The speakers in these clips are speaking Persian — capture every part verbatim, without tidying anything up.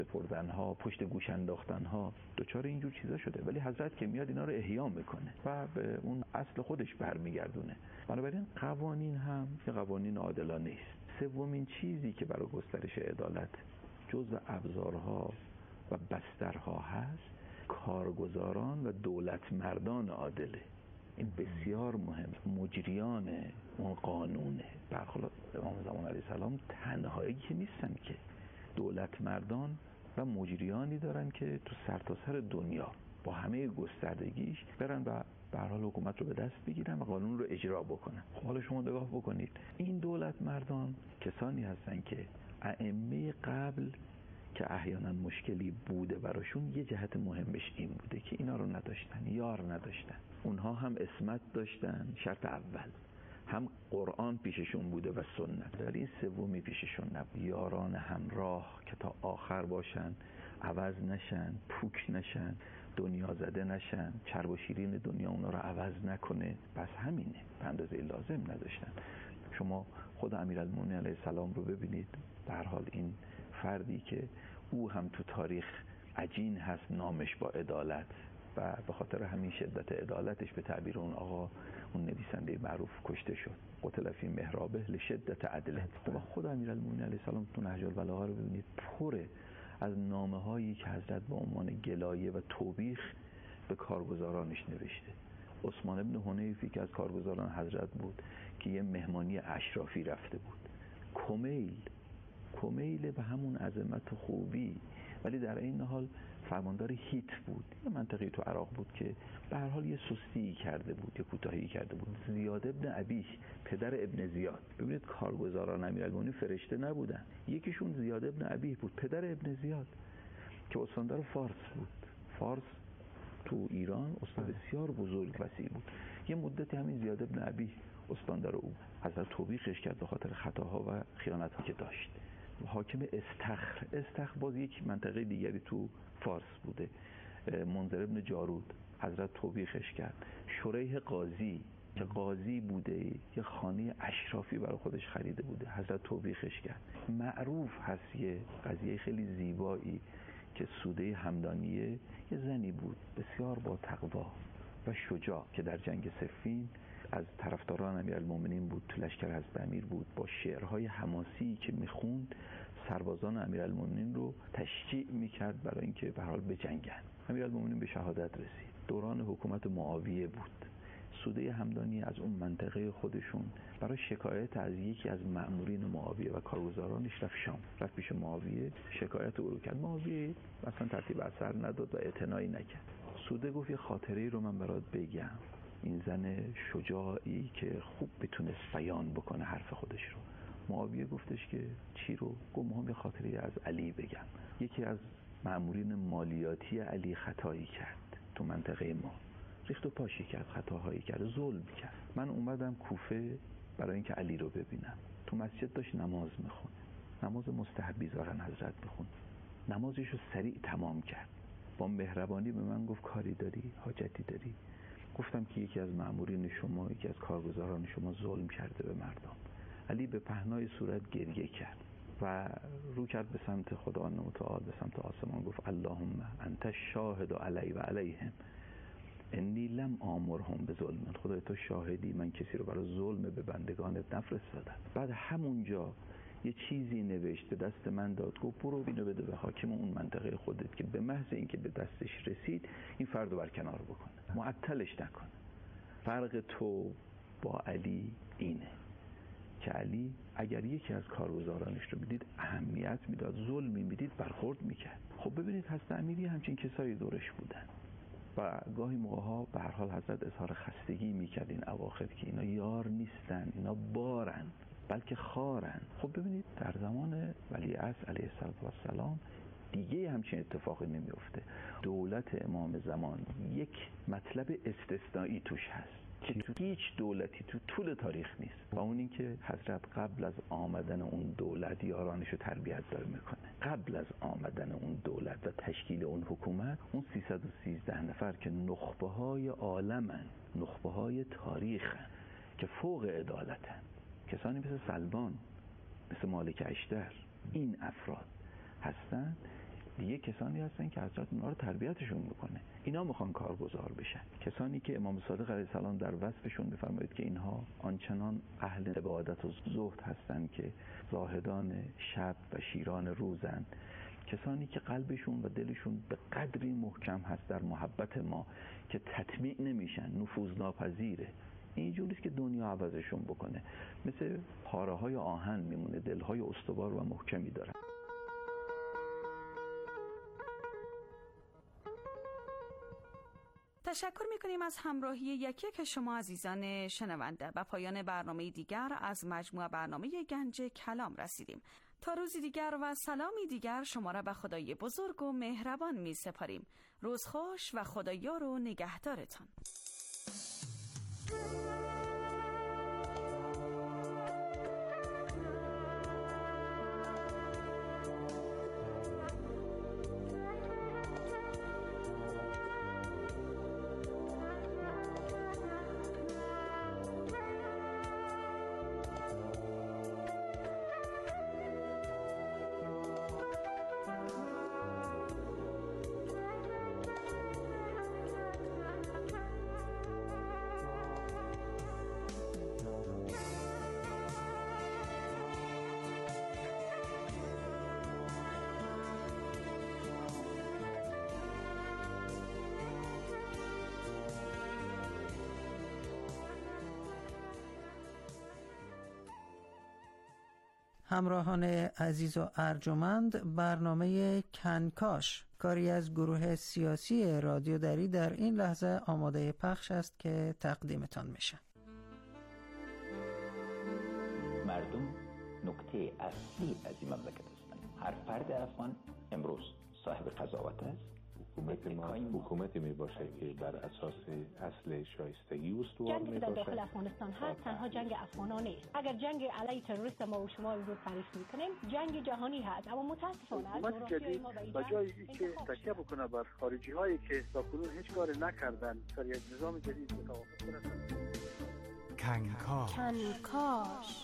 سپردنها، پشت گوش انداختنها، دچار اینجور چیزا شده. ولی حضرت که میاد اینا رو احیا میکنه و به اون اصل خودش برمیگردونه. بنابراین قوانین هم که قوانین عادلانه است. سومین چیزی که برای گسترش عدالت جزو ابزارها و بسترها هست، کارگزاران و دولت مردان عادله. این بسیار مهم. مجریان اون قانونه. برخلاف امام زمان علیه السلام تنهایی که نیستن که، دولت مردان و مجریانی دارن که تو سرتاسر دنیا با همه گستردگیش برن و به هر حال حکومت رو به دست بگیرن و قانون رو اجرا بکنن. خب حالا شما نگاه بکنید، این دولت مردان کسانی هستن که ائمه قبل که احیانا مشکلی بوده براشون، یه جهت مهمش این بوده که اینا رو نداشتن، یار نداشتن. اونها هم عصمت داشتن، شرط اول، هم قرآن پیششون بوده و سنت، ولی این سومی پیششون نبود. یاران همراه که تا آخر باشن، عوض نشن، پوک نشن، دنیا زده نشن، چرب و شیرین دنیا اونا رو عوض نکنه. بس همینه، به اندازه لازم نداشتن. شما خود امیرالمومنین علیه السلام رو ببینید، به هر حال این فردی که او هم تو تاریخ عجین هست نامش با عدالت و به خاطر همین شدت عدالتش به تعبیر اون آقا، اون نویسنده معروف، کشته شد. قتل فی محرابه لشدت عدله. و خود امیرالمومنین علیه السلام تو نهج البلاغه رو ببینید، پره از نامه‌هایی که حضرت به عنوان گلایه و توبیخ به کارگزارانش نوشته. عثمان ابن حنیفی که از کارگزاران حضرت بود که یه مهمانی اشرافی رفته بود، کمیل کمیل به همون عظمت خوبی، ولی در این حال فرماندار هیت بود. یه منطقه تو عراق بود که به هر حال یه سستی کرده بود، یه کوتاهی کرده بود. زیاد ابن ابیه، پدر ابن زیاد. ببینید کارگزاران امیرالمومنین فرشته نبودن. یکیشون زیاد ابن ابیه بود، پدر ابن زیاد، که استاندار فارس بود. فارس تو ایران استان بسیار بزرگ وسیع بود. یه مدتی همین زیاد ابن ابیه استاندار او. حضرت توبیخش کرد به خاطر خطاها و خیانت‌هایی که داشت. حاکم استخر استخر باز یک منطقه دیگری تو فارس بوده. منذر ابن جارود حضرت توبیخش کرد. شریح قاضی که قاضی بوده، یه خانه اشرافی برای خودش خریده بوده، حضرت توبیخش کرد. معروف هست یه قضیه خیلی زیبایی که سوده همدانیه یه زنی بود بسیار با تقوا و شجاع که در جنگ صفین از طرفداران امیرالمومنین بود، تو لشکر حضرت امیر بود، با شعرهای حماسی که میخوند سربازان امیرالمومنین رو تشجیع میکرد برای اینکه به هر حال بجنگن. امیرالمومنین به شهادت رسید. دوران حکومت معاویه بود. سوده همدانی از اون منطقه خودشون برای شکایت از یکی از مأمورین معاویه و کارگزارانش رفت شام، رفت پیش معاویه شکایت او رو کرد. معاویه اصلا ترتیب اثر نداد و اعتنایی نکرد. سوده گفت یه خاطره رو من برات بگم. این زن شجاعی که خوب بتونه بیان بکنه حرف خودش رو. معاویه گفتش که چی رو؟ گفت میخوام یه خاطره از علی بگم. یکی از مأمورین مالیاتی علی خطایی کرد تو منطقه ما، ریخت و پاشی کرد، خطاهایی کرد، ظلم کرد. من اومدم کوفه برای اینکه علی رو ببینم. تو مسجد داشت نماز میخونه، نماز مستحبی زارن حضرت بخون. نمازش رو سریع تمام کرد. با مهربانی به من گفت کاری داری؟ حاجتی داری؟ گفتم که یکی از مأمورین شما، یکی از کارگزاران شما ظلم کرده به مردم. علی به پهنای صورت گریه کرد و رو کرد به سمت خدا متعال، به سمت آسمان، گفت اللهم انت الشاهد علی و علیهم انی لم آمرهم به ظلم. خدای تو شاهدی من کسی رو برای ظلم به بندگانت نفرستادم. بعد همونجا یه چیزی نوشت، به دست من داد، گفت برو اینو بده به حاکم اون منطقه خودت که به محض اینکه به دستش رسید این فرد رو برکنار بکنه، معطلش نکنه. فرق تو با علی اینه که علی اگر یکی از کارگزارانش رو میدید اهمیت میداد، ظلمی میدید برخورد میکرد. خب ببینید حضرت امیری همچین کسایی دورش بودن و گاهی موقعها به هر حال حضرت اظهار خستگی میکرد این اواخر که اینا یار نیستن، اینا بارن بلکه خارن. خب ببینید در زمان ولیعصر علیه السلام دیگه همچین اتفاقی نمیفته. دولت امام زمان یک مطلب استثنایی توش هست که تو هیچ دولتی تو طول تاریخ نیست و اون این که حضرت قبل از آمدن اون دولت یارانشو تربیت داره میکنه. قبل از آمدن اون دولت و تشکیل اون حکومت، اون سیصد و سیزده نفر که نخبه های عالمن، نخبه های تاریخن، که فوق عدالتن، کسانی مثل سلمان، مثل مالک اشتر، این افراد هستن، یه کسانی هستن که حضرت اونها رو تربیتشون میکنه. اینا میخوان کارگزار بشن. کسانی که امام صادق علیه السلام در وصفشون میفرماید که اینها آنچنان اهل عبادت و زهد هستند که زاهدان شب و شیران روزن، کسانی که قلبشون و دلشون به قدری محکم هست در محبت ما که تطمیع نمیشن، نفوذ ناپذیره. اینجوریست که دنیا عوضشون بکنه، مثل پاره های آهن میمونه، دلهای استوار و محکمی دارن. تشکر میکنیم از همراهی یکی که شما عزیزان شنونده. و پایان برنامه دیگر از مجموعه برنامه گنج کلام رسیدیم. تا روزی دیگر و سلامی دیگر شما را به خدای بزرگ و مهربان می سپاریم. روز خوش و خدایار و نگهدارتان. همراهان عزیز و ارجمند، برنامه کنکاش، کاری از گروه سیاسی رادیو دری، در این لحظه آماده پخش است که تقدیمتان میشه. مردم نکته اصلی از این مملکت هستند. هر فرد افغان امروز صاحب قضاوت است. حکومت ما حکومتی می باشه که بر اساس اصل شایستگی استوار می باشه. جنگی که در داخل افغانستان هست تنها جنگ افغانان نیست. اگر جنگ علیه تروریست ما و شما رو تعریف میکنیم، جنگ جهانی هست. اما متاسفانه حکومت جدید به جای اینکه تکیه بکنه بر خارجی هایی که تا کنون هیچ کاری نکردن، سر یک نظام جدید متوافق کنند. کنکاش کنکاش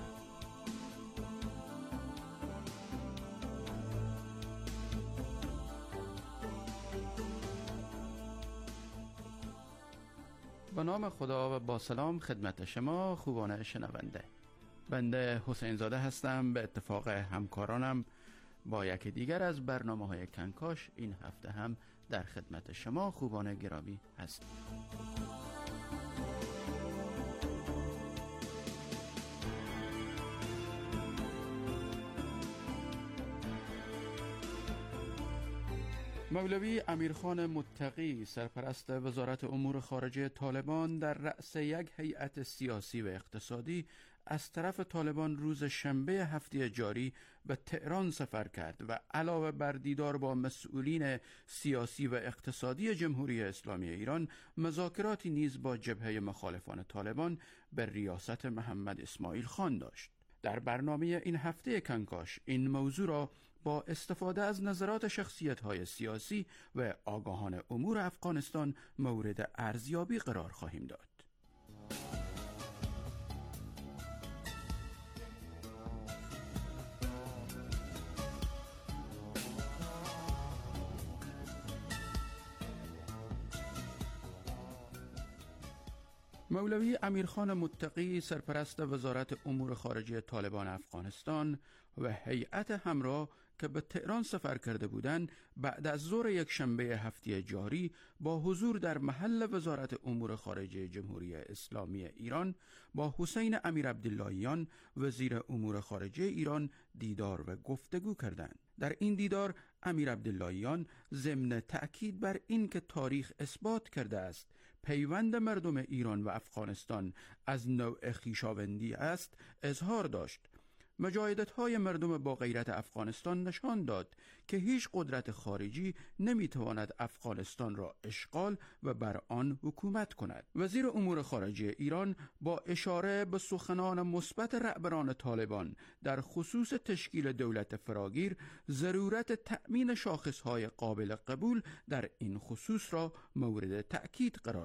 به نام خدا و با سلام خدمت شما خوبان شنونده. بنده حسین زاده هستم. به اتفاق همکارانم با یکی دیگر از برنامه های کنکاش این هفته هم در خدمت شما خوبان گرامی هستیم. مولوی امیرخان متقی، سرپرست وزارت امور خارجه طالبان، در رأس یک هیئت سیاسی و اقتصادی از طرف طالبان روز شنبه هفته جاری به تهران سفر کرد و علاوه بر دیدار با مسئولین سیاسی و اقتصادی جمهوری اسلامی ایران، مذاکراتی نیز با جبهه مخالفان طالبان به ریاست محمد اسماعیل خان داشت. در برنامه این هفته کنکاش این موضوع را با استفاده از نظرات شخصیت‌های سیاسی و آگاهان امور افغانستان مورد ارزیابی قرار خواهیم داد. مولوی امیرخان متقی، سرپرست وزارت امور خارجه طالبان افغانستان و هیئت همراه که به تهران سفر کرده بودند، بعد از ظهر یک شنبه هفته جاری با حضور در محل وزارت امور خارجه جمهوری اسلامی ایران با حسین امیر عبداللهیان، وزیر امور خارجه ایران، دیدار و گفتگو کردند. در این دیدار امیر عبداللهیان ضمن تأکید بر این که تاریخ اثبات کرده است پیوند مردم ایران و افغانستان از نوع خویشاوندی است، اظهار داشت. مجاهدت‌های مردم با غیرت افغانستان نشان داد که هیچ قدرت خارجی نمیتواند افغانستان را اشغال و بر آن حکومت کند. وزیر امور خارجه ایران با اشاره به سخنان مثبت رهبران طالبان در خصوص تشکیل دولت فراگیر، ضرورت تأمین شاخصهای قابل قبول در این خصوص را مورد تأکید قرار داد.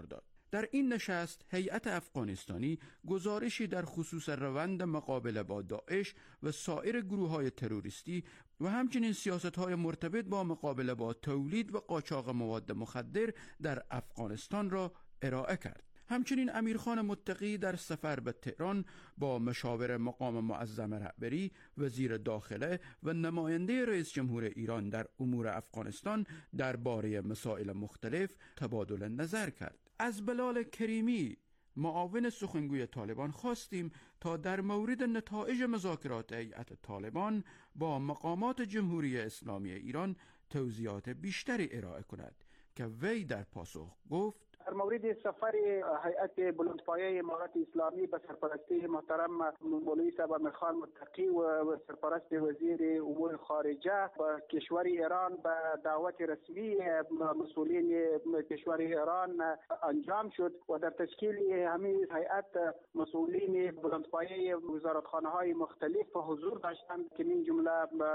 در این نشست هیئت افغانستانی گزارشی در خصوص روند مقابله با داعش و سایر گروه‌های تروریستی و همچنین سیاست‌های مرتبط با مقابله با تولید و قاچاق مواد مخدر در افغانستان را ارائه کرد. همچنین امیرخان متقی در سفر به تهران با مشاور مقام معظم رهبری، وزیر داخله و نماینده رئیس جمهور ایران در امور افغانستان درباره مسائل مختلف تبادل نظر کرد. از بلال کریمی معاون سخنگوی طالبان خواستیم تا در مورد نتایج مذاکرات هیئت طالبان با مقامات جمهوری اسلامی ایران توضیحات بیشتری ارائه کند که وی در پاسخ گفت: در مورد سفر هیئت بلندپایه امارات اسلامی به سرپرستی محترم مولوی صاحب امیرخان متقی و سرپرست وزیر امور خارجه به کشور ایران به دعوت رسمی مسئولین کشور ایران انجام شد و در تشکیل همین هیئت مسئولین بلندپایه وزارتخانه های مختلف حضور داشتند که من جمله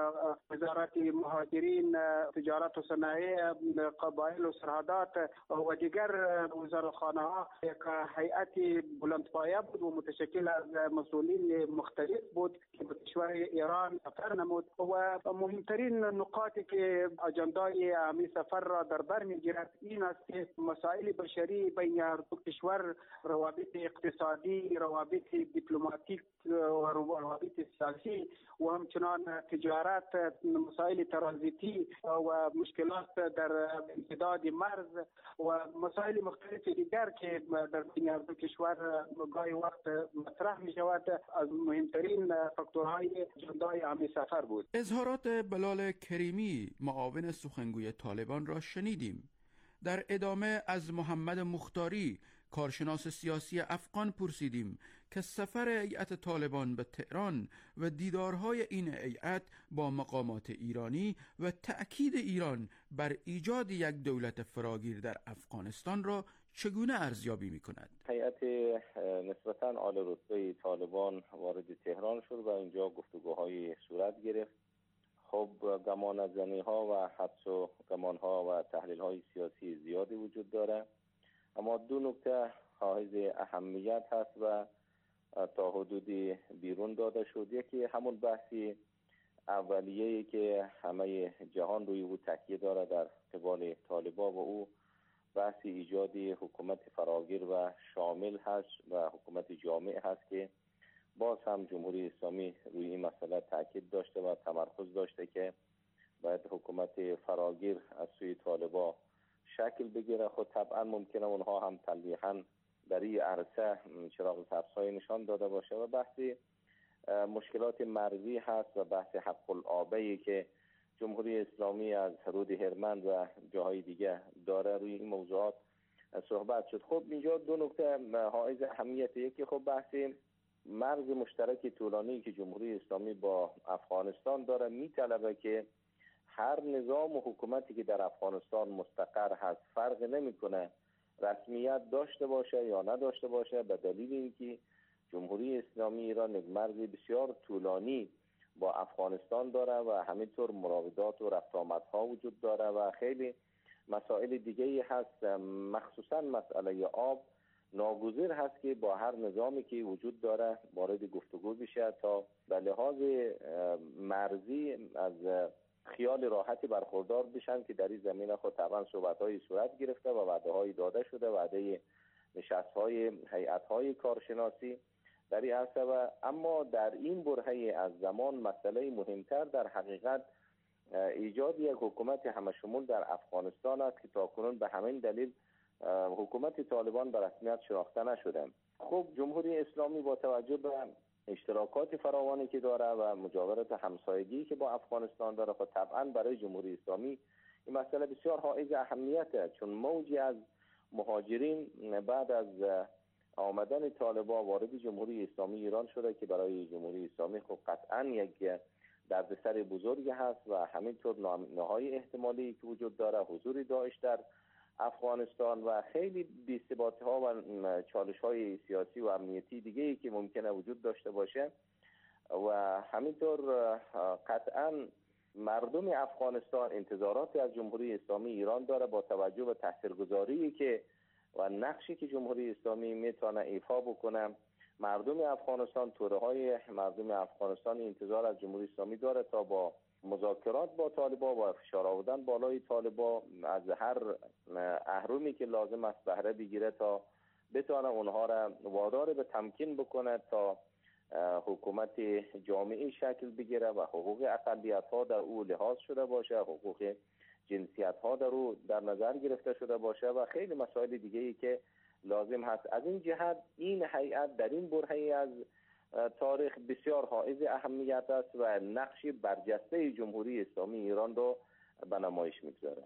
وزارت مهاجرین، تجارت و صنایع، قبایل و سرحدات و دیگر وزارتخانه ها. یک هیئت بلندپایه بود و متشکل از مسئولین مختلف بود که به کشور ایران سفر نمود و مهمترین نقاطی که اجندای همین سفر را در بر میگیرد این است که مسائل بشری بین دو کشور، روابط اقتصادی، روابط دیپلماتیک و روابط سیاسی و همچنان تجارت، مسائل ترانزیتی و مشکلات در امتداد مرز و مسائل مختلف دیگر که در بین دو کشور گاهی وقت مطرح می شود از مهمترین فاکتورهای اجندای همین سفر بود. اظهارات بلال کریمی معاون سخنگوی طالبان را شنیدیم. در ادامه از محمد مختاری کارشناس سیاسی افغان پرسیدیم که سفر هیئت طالبان به تهران و دیدارهای این هیئت با مقامات ایرانی و تأکید ایران بر ایجاد یک دولت فراگیر در افغانستان را چگونه ارزیابی می‌کند؟ هیئت نسبتاً عالی رتبه طالبان وارد تهران شد و اینجا گفتگوهای صورت گرفت. خب گمانه‌زنی‌ها و حدس و گمان‌ها و تحلیل‌های سیاسی زیادی وجود داره، اما دو نکته حائز اهمیت هست و تا حدودی بیرون داده شد. یکی همون بحثی اولیه‌ای که همه جهان روی او تکیه داره در قبال طالبان و او بحث ایجاد حکومت فراگیر و شامل هست و حکومت جامع هست که باز هم جمهوری اسلامی روی این مسئله تاکید داشته و تمرکز داشته که باید حکومت فراگیر از سوی طالبان شکل بگیره. خود طبعا ممکنه اونها هم تلویحاً در این عرصه چراغ سبزهای نشان داده باشه و بحثی مشکلات مرزی هست و بحث حق العابه‌ای که جمهوری اسلامی از رود هرمند و جاهای دیگه داره روی این موضوعات صحبت شد. خب اینجا دو نکته حائز اهمیت. یکی خب بحث مرز مشترک طولانی که جمهوری اسلامی با افغانستان داره میطلبه که هر نظام و حکومتی که در افغانستان مستقر هست فرق نمیکنه رسمیت داشته باشه یا نداشته باشه، به دلیل اینکه جمهوری اسلامی ایران یک مرز بسیار طولانی با افغانستان داره و همینطور مراودات و رفت آمدها وجود داره و خیلی مسائل دیگه‌ای هست، مخصوصا مسئله آب ناگزیر هست که با هر نظامی که وجود داره وارد گفتگو بشه تا به لحاظ مرزی از خیال راحتی برخوردار بشن که در این زمینه خود طبعا صحبت‌های صورت گرفته و وعده‌های داده شده، وعده نشست‌های هیئت‌های کارشناسی در این عرصه. و اما در این برهه از زمان مسئله مهمتر در حقیقت ایجاد یک حکومت همشمول در افغانستان است که تاکنون به همین دلیل حکومت طالبان به رسمیت شناخته نشده. خب جمهوری اسلامی با توجه به اشتراکات فراوانی که داره و مجاورت همسایگی که با افغانستان داره خب طبعا برای جمهوری اسلامی این مسئله بسیار حائز اهمیته، چون موجی از مهاجرین بعد از آمدن طالبان وارد جمهوری اسلامی ایران شده که برای جمهوری اسلامی خب قطعا یک دردسر بزرگی هست و همینطور نهای احتمالی که وجود داره حضور داعش در افغانستان و خیلی بی‌ثباتی ها و چالش های سیاسی و امنیتی دیگه ای که ممکنه وجود داشته باشه و همینطور قطعا مردم افغانستان انتظاراتی از جمهوری اسلامی ایران داره با توجه به تاثیرگذاری که و نقشی که جمهوری اسلامی میتونه ایفا بکنه. مردم افغانستان، توده های مردم افغانستان انتظار از جمهوری اسلامی داره تا با مذاکرات با طالبان و فشار آوردن بالای طالبان از هر اهرمی که لازم است بهره بگیره تا بتونه اونها را وادار به تمکین بکنه تا حکومت جامعی شکل بگیره و حقوق اقلیت ها در او لحاظ شده باشه، حقوق جنسیت ها در او در نظر گرفته شده باشه و خیلی مسائل دیگه ای که لازم هست. از این جهت این هیئت در این برهه از تاریخ بسیار حائز اهمیت است و نقش برجسته جمهوری اسلامی ایران را به نمایش میگذاره.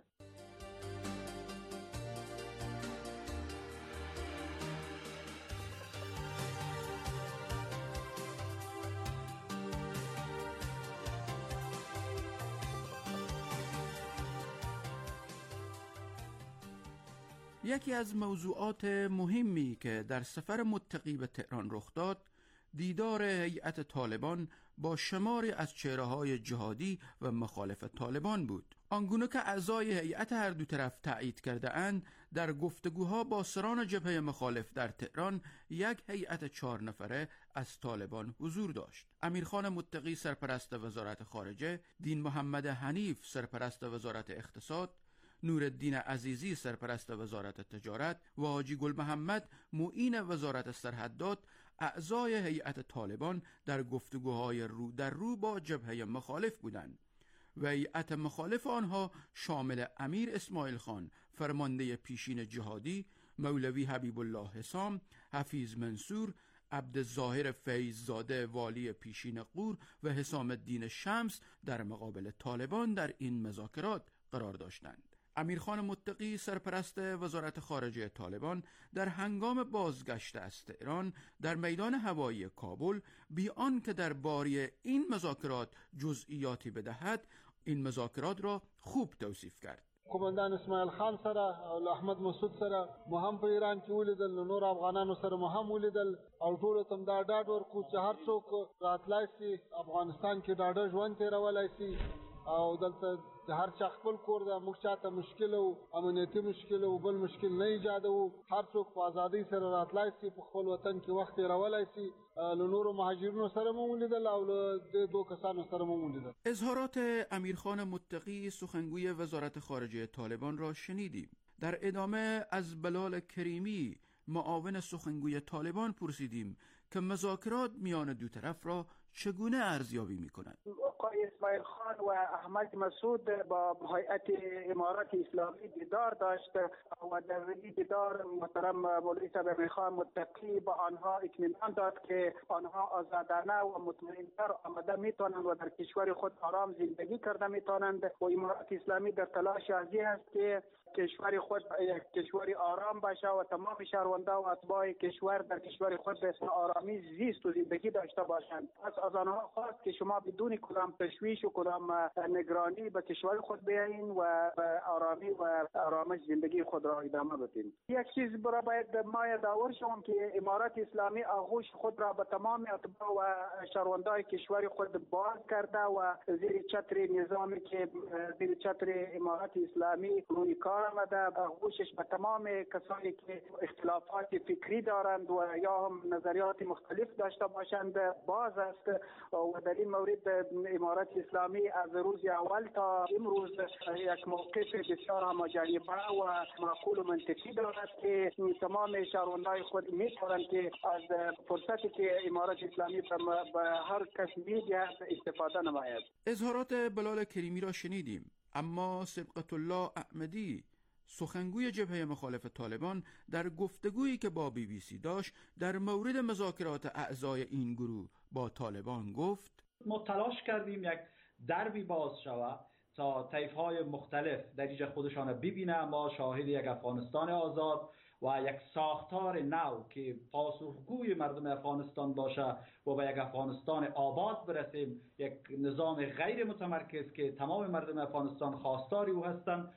یکی از موضوعات مهمی که در سفر متقی به تهران رخ داد دیدار هیئت طالبان با شماری از چهره‌های جهادی و مخالف طالبان بود. آنگونه که اعضای هیئت هر دو طرف تایید کرده اند، در گفتگوها با سران جبهه مخالف در تهران یک هیئت چهار نفره از طالبان حضور داشت. امیرخان متقی سرپرست وزارت خارجه، دین محمد حنیف سرپرست وزارت اقتصاد، نورالدین عزیزی سرپرست وزارت تجارت و حاجی گل محمد معین وزارت سرحدات اعضای هیئت طالبان در گفتگوهای رو در رو با جبهه مخالف بودند و هیئت مخالف آنها شامل امیر اسماعیل خان فرمانده پیشین جهادی، مولوی حبیب الله حسام، حفیظ منصور، عبدالظاهر فیضزاده والی پیشین غور و حسام الدین شمس در مقابل طالبان در این مذاکرات قرار داشتند. امیرخان متقی سرپرست وزارت خارجه طالبان در هنگام بازگشت از تهران در میدان هوایی کابل بی آنکه در باره این مذاکرات جزئیاتی بدهد این مذاکرات را خوب توصیف کرد. قومندان اسماعیل خان سره او احمد مسعود سره مهم په ایران کې ولیدل، نور افغانانو سره مهم ولیدل او ټول تم دا ډاډ ورکو چې هر څوک راتلای شي افغانستان کې ډاډه ژوند تیرولای شي او دلته هر چا خپل کور ده، موږ چاته مشکل او امنیتي مشکل او بل مشکل نه ایجادو، هر څوک په ازادۍ سره راتلای شي، په خپل وطن کې وخت تیرولای شي. له نورو مهاجرینو سره مو ولیدل او له دو کسانو سره مو ولیدل. اظهارات امیرخان متقی سخنگوی وزارت خارجه طالبان را شنیدیم. در ادامه از بلال کریمی معاون سخنگوی طالبان پرسیدیم که مذاکرات میان دو طرف را چگونه ارزیابی می‌کنند. آقای اسماعیل خان و احمد مسعود با هیئت امارات اسلامی دیدار داشت و در این دیدار محترم مولوی صاحب امیرخان متقی با آنها اطمینان داد که آنها آزادانه و مطمئن‌تر آمده میتونند و در کشور خود آرام زندگی کرده میتونند و امارات اسلامی در تلاش ازی است که کشور خود یک کشور آرام باشه و تمام شهرونده و اتباع کشور در کشور خود به آرامی زیست و زندگی داشته باشند. از آنها خواست که شما بدون کدام تشویش و کدام نگرانی به کشور خود بیایین و به آرامی و آرامش زندگی خود را ادامه بدین. یک چیز برای باید ما یادآور شوم که امارات اسلامی آغوش خود را به تمام اتباع و شهروندان کشور خود باز کرده و زیر چتر نظامی که زیر چتر امارات اسلامی روی کار آمده، آغوشش به تمام کسانی که اختلافات فکری دارند و یا هم نظریات مختلف داشته باشند باز است و در این مورد امارات اسلامی از روز اول تا امروز یک موقف بسیار هماجانبه و معقول و منطقی دارد که تمام شهروندان خود می‌توانند که از فرصتی که امارات اسلامی به هر کس می‌دهد استفاده نماید. اظهارات بلال کریمی را شنیدیم، اما سبقت الله احمدی سخنگوی جبهه مخالف طالبان در گفتگویی که با بی بی سی داشت در مورد مذاکرات اعضای این گروه با طالبان گفت: ما تلاش کردیم یک دربی باز شود تا طیف‌های مختلف در اینجا خودشان ببینه، ما شاهد یک افغانستان آزاد و یک ساختار نو که پاسخگوی مردم افغانستان باشه و به یک افغانستان آباد برسیم، یک نظام غیر متمرکز که تمام مردم افغانستان خواستاری او هستند.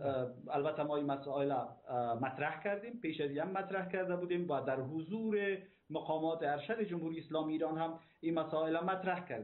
البته ما این مسائل مطرح کردیم، پیش از این هم مطرح کرده بودیم و در حضور مقامات ارشد جمهوری اسلامی ایران هم این مسائل مطرح کردیم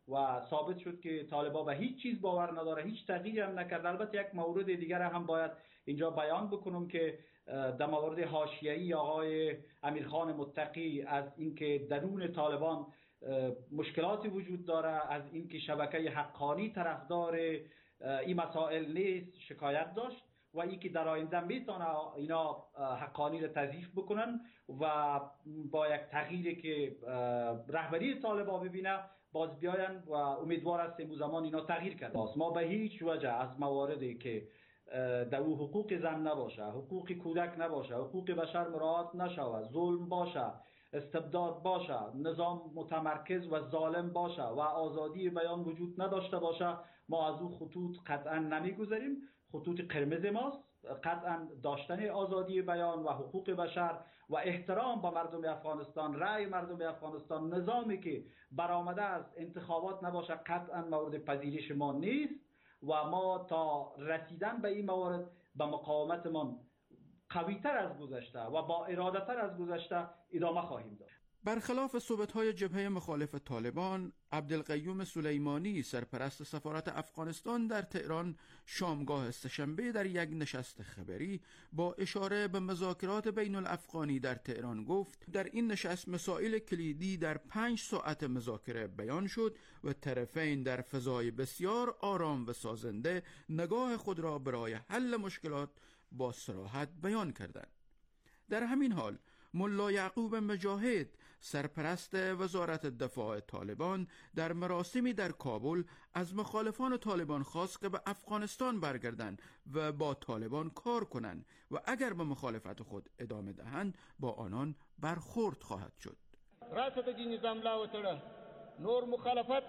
و ثابت شد که طالبان به هیچ چیز باور نداره، هیچ تغییری هم نکرد. البته یک مورد دیگر هم باید اینجا بیان بکنم که در مورد حاشیه‌ای آقای امیرخان متقی از اینکه درون طالبان مشکلاتی وجود داره، از اینکه شبکه حقانی طرفدار این مسائل نیست شکایت داشت و اینکه در آینده میتونه اینا حقانی را تضعیف بکنن و با یک تغییری که رهبری طالبان ببینه باز بیاین و امیدوار هستیم اون زمان اینا تغییر کرده. ما به هیچ وجه از مواردی که در او حقوق زن نباشه، حقوق کودک نباشه، حقوق بشر مراعات نشود، ظلم باشه، استبداد باشه، نظام متمرکز و ظالم باشه و آزادی بیان وجود نداشته باشه، ما از او خطوط قطعا نمیگذاریم. خطوط قرمز ماست قطعا داشتن آزادی بیان و حقوق بشر و احترام به مردم افغانستان، رأی مردم افغانستان، نظامی که برآمده از انتخابات نباشه قطعا مورد پذیرش ما نیست و ما تا رسیدن به این موارد به مقاومتمان قوی‌تر از گذشته و با اراده‌تر از گذشته ادامه خواهیم داد. برخلاف صحبت‌های جبهه مخالف طالبان، عبدالقیوم سلیمانی سرپرست سفارت افغانستان در تهران شامگاه سه‌شنبه در یک نشست خبری با اشاره به مذاکرات بین الافغانی در تهران گفت در این نشست مسائل کلیدی در پنج ساعت مذاکره بیان شد و طرفین در فضای بسیار آرام و سازنده نگاه خود را برای حل مشکلات با صراحت بیان کردند. در همین حال ملا یعقوب مجاهد سرپرست وزارت دفاع طالبان در مراسمی در کابل از مخالفان طالبان خواست که به افغانستان برگردند و با طالبان کار کنند و اگر به مخالفت خود ادامه دهند با آنان برخورد خواهد شد. راسته د نظام لا وتړه نور مخالفت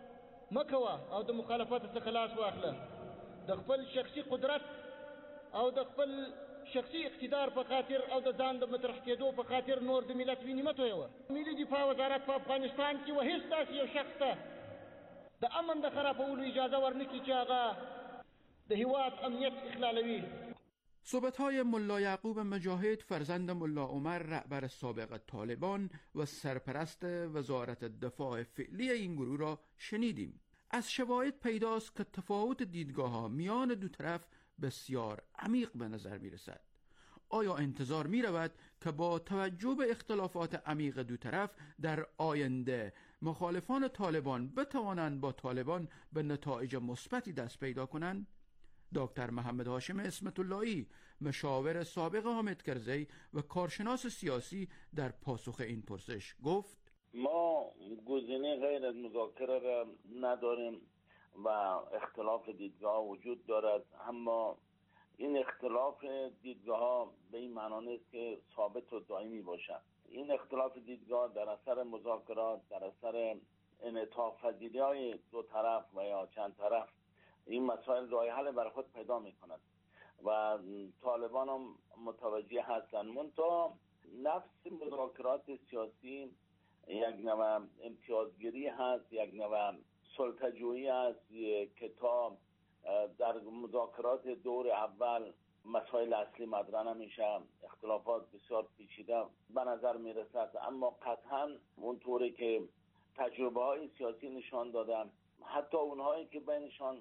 مکوه او د مخالفت څخه خلاص واخله، د خپل شخصي قدرت او د خپل شخصي اقتدار په خاطر او د ځان د مطرح کېدو په خاطر نور د ملت وینې مه تویوه. ملي دفاع وزارت په افغانستان کې و هیڅ داسې یو شخص ته د امن د خرابولو اجازه ورنکړي چې هغه د هیواد امنیت اخلالوي. صحبت‌های ملا یعقوب مجاهد فرزند ملا عمر رهبر سابق طالبان و سرپرست وزارت دفاع فعلی این گروه را شنیدیم. از شواهد پیداست که تفاوت دیدگاه‌ها میان دو طرف بسیار عمیق به نظر می رسد. آیا انتظار می رود که با توجه به اختلافات عمیق دو طرف در آینده مخالفان طالبان بتوانند با طالبان به نتایج مثبتی دست پیدا کنند؟ دکتر محمد هاشم اسمت اللهی مشاور سابق حامد کرزی و کارشناس سیاسی در پاسخ این پرسش گفت ما گزینه غیر از مذاکره را نداریم و اختلاف دیدگاه وجود دارد، اما این اختلاف دیدگاه ها به این معنا نیست که ثابت و دائمی باشد. این اختلاف دیدگاه در اثر مذاکرات، در اثر انعطاف پذیری های دو طرف و یا چند طرف این مسائل راه حل برای خود پیدا می کند و طالبان هم متوجه هستند. منتها نفس مذاکرات سیاسی یک نوع امتیازگیری هست، یک نوع سلطه‌جویی است که تا در مذاکرات دور اول مسائل اصلی مطرح نمیشه، اختلافات بسیار پیچیده به نظر میرسد، اما قطعا اونطوری که تجربه های سیاسی نشان دادن، حتی اونهایی که بینشان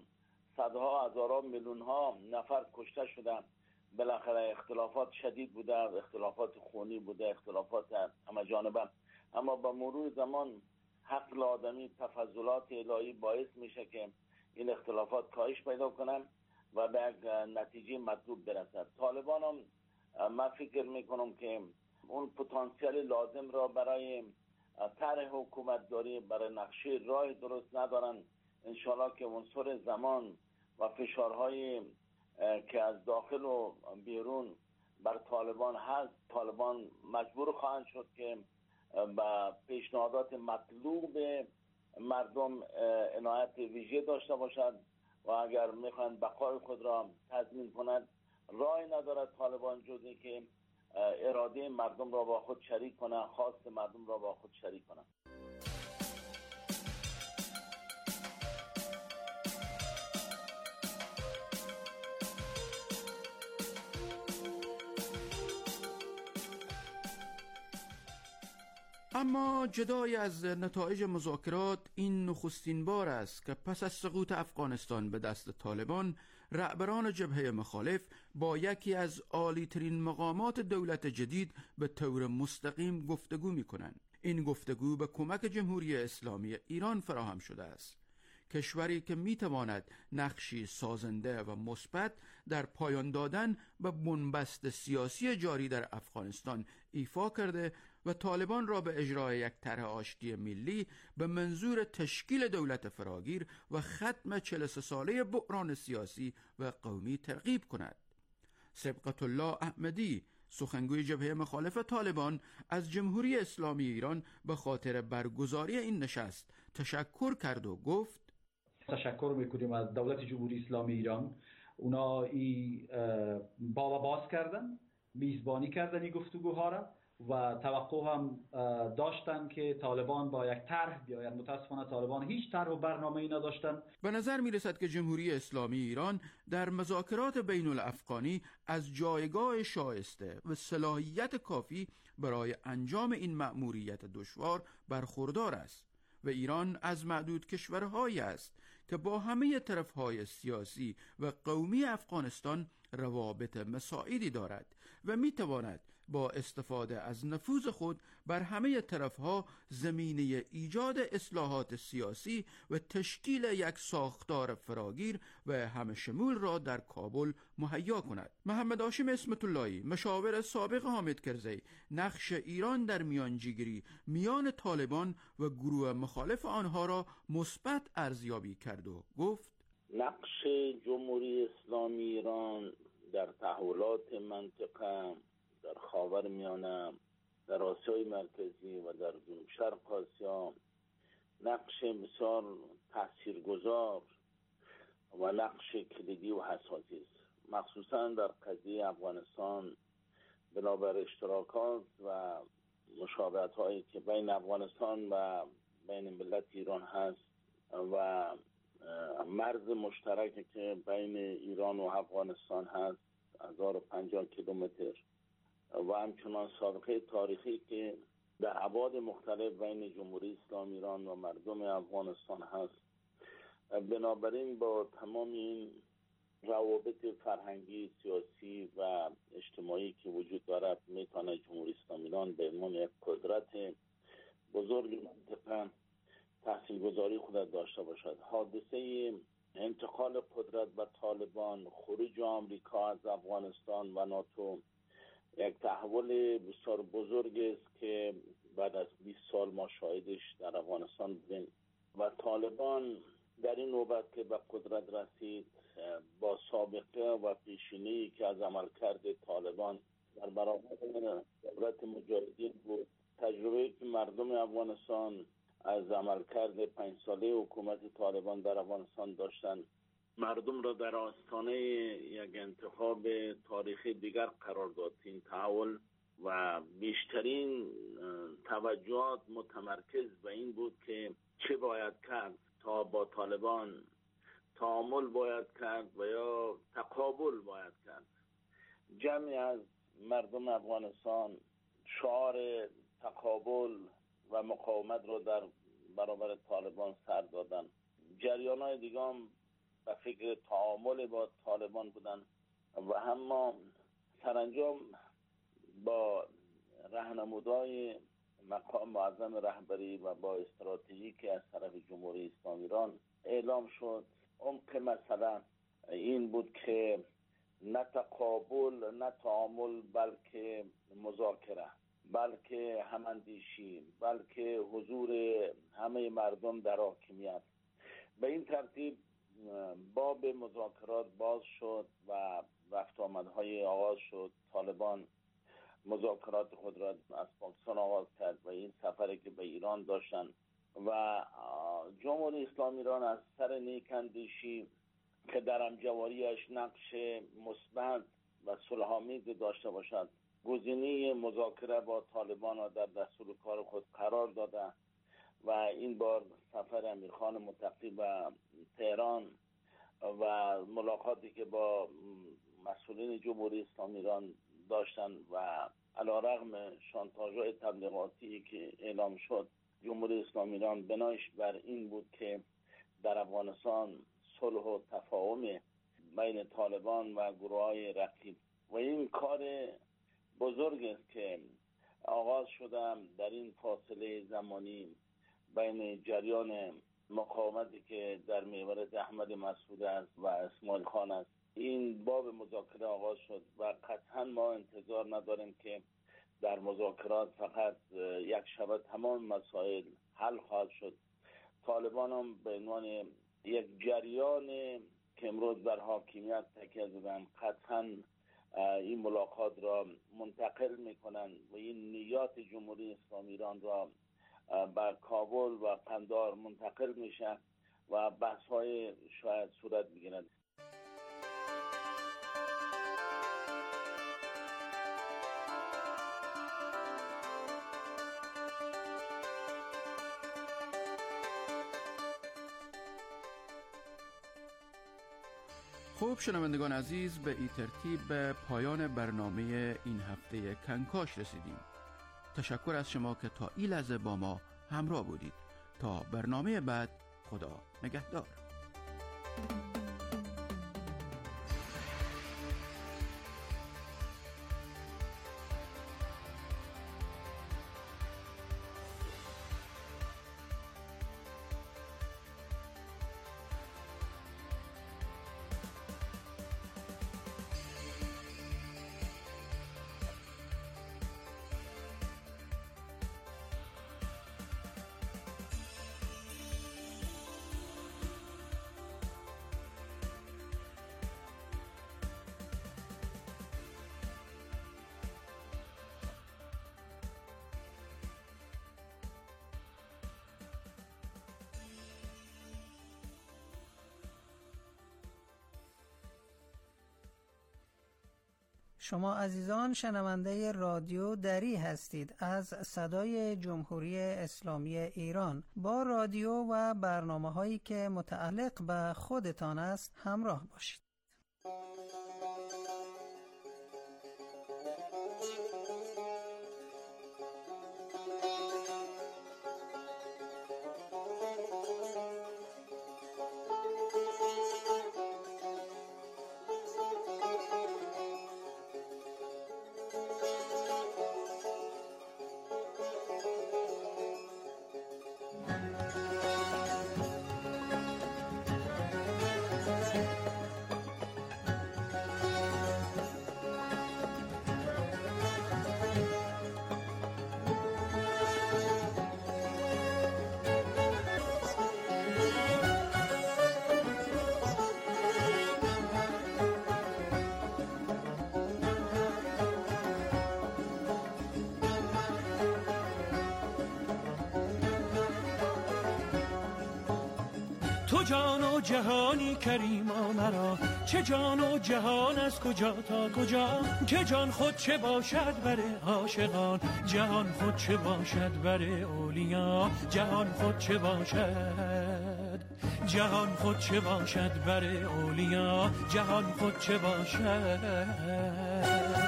صدها هزارها میلیون ها نفر کشته شدن، بالاخره اختلافات شدید بوده، اختلافات خونی بوده، اختلافات همه جانبه، اما با مرور زمان حق آدمی، تفضلات الهی باعث میشه که این اختلافات کاهش پیدا کنن و به یک نتیجه مطلوب برسد. طالبان هم من فکر میکنم که اون پتانسیل لازم را برای طرح حکومت داری، برای نقشه راه درست ندارن. انشالله که عنصر زمان و فشارهای که از داخل و بیرون بر طالبان هست، طالبان مجبور خواهند شد که با پیشنهادات مطلوب مردم عنایت ویژه داشته باشد و اگر میخواهند بقای خود را تضمین کند، راهی ندارد طالبان جز این که اراده مردم را با خود شریک کنند، خواست مردم را با خود شریک کنند. اما جدای از نتایج مذاکرات، این نخستین بار است که پس از سقوط افغانستان به دست طالبان، رهبران جبهه مخالف با یکی از عالی‌ترین مقامات دولت جدید به طور مستقیم گفتگو می‌کنند. این گفتگو به کمک جمهوری اسلامی ایران فراهم شده است، کشوری که می‌تواند نقشی سازنده و مثبت در پایان دادن به بنبست سیاسی جاری در افغانستان ایفا کرده و طالبان را به اجرای یک طرح آشتی ملی به منظور تشکیل دولت فراگیر و ختم چهل و سه ساله بحران سیاسی و قومی ترغیب کند. سبقت الله احمدی، سخنگوی جبهه مخالف طالبان، از جمهوری اسلامی ایران به خاطر برگزاری این نشست تشکر کرد و گفت: تشکر میکنیم از دولت جمهوری اسلامی ایران. اونا این باب باز کردن، میزبانی کردن این گفتگوها را و توقع هم داشتن که طالبان با یک طرح بیاید. متاسفانه طالبان هیچ طرح و برنامه‌ای نداشتن. به نظر می رسد که جمهوری اسلامی ایران در مذاکرات بین الافغانی از جایگاه شایسته و صلاحیت کافی برای انجام این مأموریت دشوار برخوردار است و ایران از معدود کشورهایی است که با همه طرفهای سیاسی و قومی افغانستان روابط مساعدی دارد و می تواند با استفاده از نفوذ خود بر همه طرفها زمینه ایجاد اصلاحات سیاسی و تشکیل یک ساختار فراگیر و همه شمول را در کابل مهیا کند. محمد هاشم اسمت اللهی، مشاور سابق حامد کرزی، نقش ایران در میانجیگری میان طالبان و گروه مخالف آنها را مثبت ارزیابی کرد و گفت: نقش جمهوری اسلامی ایران در تحولات منطقه، در خاورمیانه، در آسیای مرکزی و در جنوب شرق آسیا نقش بسیار تاثیرگذار و نقش کلیدی و حساسی است، مخصوصا در قضیه افغانستان بنابر اشتراکات و مشابهت هایی که بین افغانستان و بین ملت ایران هست و مرز مشترکی که بین ایران و افغانستان هست هزار و پنجاه کیلومتر و همچنان سابقه تاریخی که در ابعاد مختلف بین جمهوری اسلامی ایران و مردم افغانستان هست. بنابراین با تمام این روابط فرهنگی، سیاسی و اجتماعی که وجود دارد میتونه جمهوری اسلامی ایران به عنوان یک قدرت بزرگ منطقه تاثیرگذاری خود داشته باشد. حادثه انتقال قدرت به طالبان، خروج آمریکا از افغانستان و ناتو یک تحول بسیار بزرگ است که بعد از بیست سال ما شاهدش در افغانستان بودیم و طالبان در این نوبت که به قدرت رسید با سابقه و پیشینه‌ای که از عملکرد طالبان در برابر دولت مجاهدین بود، تجربه که مردم افغانستان از عملکرد پنج ساله حکومت طالبان در افغانستان داشتن، مردم را در آستانه یک انتخاب تاریخی دیگر قرار داد. این تحول و بیشترین توجهات متمرکز به این بود که چه باید کرد تا با طالبان تعامل باید کرد و یا تقابل باید کرد. جمعی از مردم افغانستان شعار تقابل و مقاومت را در برابر طالبان سر دادن. جریان‌های دیگه هم به فکر تعامل با طالبان بودن و اما سرانجام با راهنمودهای مقام معظم رهبری و با استراتژی که از طرف جمهوری اسلامی ایران اعلام شد، عمق مسئله این بود که نه تقابل نه تعامل بلکه مذاکره، بلکه هماندیشی، بلکه حضور همه مردم در حاکمیت. به این ترتیب باب مذاکرات باز شد و رفت آمدهای آغاز شد. طالبان مذاکرات خود را از پاکستان آغاز کرد و این سفری که به ایران داشتن و جمهوری اسلامی ایران از سر نیک‌اندیشی که در همجواریش نقش مثبت و صلح‌آمیز داشته باشد، گزینه مذاکره با طالبان را در دستور کار خود قرار داده و این بار سفر امیرخان متقی به تهران و ملاقاتی که با مسئولین جمهوری اسلامی ایران داشتن و علیرغم شانتاژهای تبلیغاتی که اعلام شد، جمهوری اسلامی ایران بنایش بر این بود که در افغانستان صلح و تفاهم بین طالبان و گروه‌های رقیب و این کار بزرگ است که آغاز شده در این فاصله زمانی بین جریان مقاومتی که در میوره احمد مسعود است و اسماعیل خان است. این باب مذاکره آغاز شد و قطعا ما انتظار نداریم که در مذاکرات فقط یک شبه تمام مسائل حل خواهد شد. طالبان هم به عنوان یک جریان که امروز بر حاکمیت تکیه زدن قطعا این ملاقات را منتقل میکنن و این نیات جمهوری اسلامی ایران را بر کابل و قندهار منتقل میشه و بحث های شاید صورت بگیرد. خوب شنوندگان عزیز، به این ترتیب به پایان برنامه این هفته کنکاش رسیدیم. تشکر از شما که تا این لحظه با ما همراه بودید. تا برنامه بعد، خدا نگهدار. شما عزیزان شنونده رادیو دری هستید از صدای جمهوری اسلامی ایران. با رادیو و برنامه هایی که متعلق به خودتان است همراه باشید. تو جان و جهانی کریما مرا، چه جان و جهان از کجا تا کجا، که جان خود چه باشد بر عاشقان، جهان خود چه باشد بر اولیا، جهان خود چه باشد، جهان خود چه باشد بر اولیا، جهان خود چه باشد.